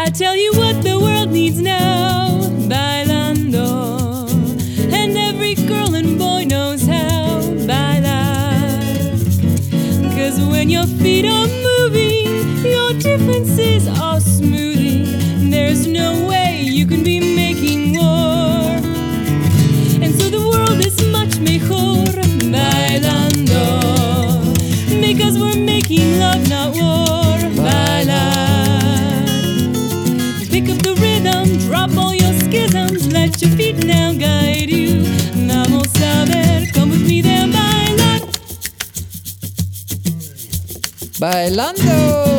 I tell you what the world needs now, bailando. And every girl and boy knows how, bailar. 'Cause when your feet are moving, your differences are smoothing. There's no way you can be making war. And so the world is much mejor, bailando. Because we're making love, not war, bailar. Pick up the rhythm, drop all your schisms, let your feet now guide you. Vamos a ver, come with me there, bailar. Bailando.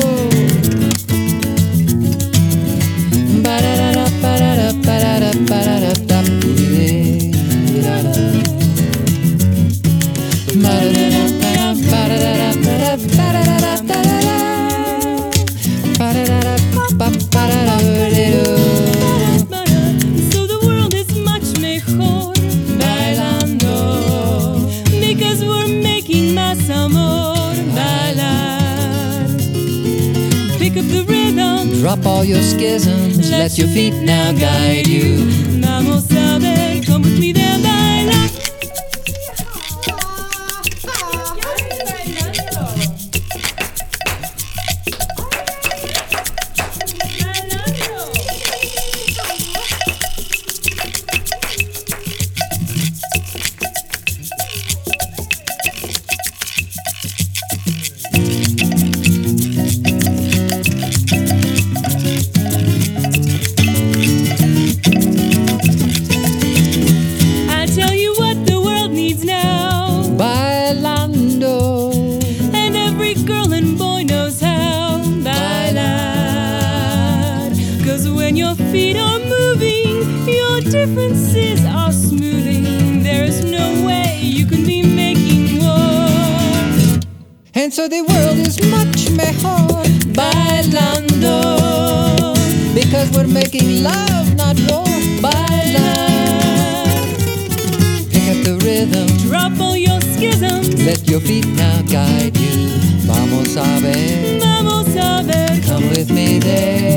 So the world is much mejor, bailando. Because we're making más amor, bailar. Pick up the rhythm, Drop all your schisms, let your feet now guide you. vamos a ver, come with me there, bailar. I tell you what the world needs now, Bailando. and every girl and boy knows how, bailar. 'Cause when your feet are moving, your differences are smoothing. There's no way you can be making war, And so the world is much mejor, bailando. because we're making love, not war. Bailar. Pick up the rhythm, Drop all your schisms, let your feet now guide you. Vamos a ver, vamos a ver, come with me there.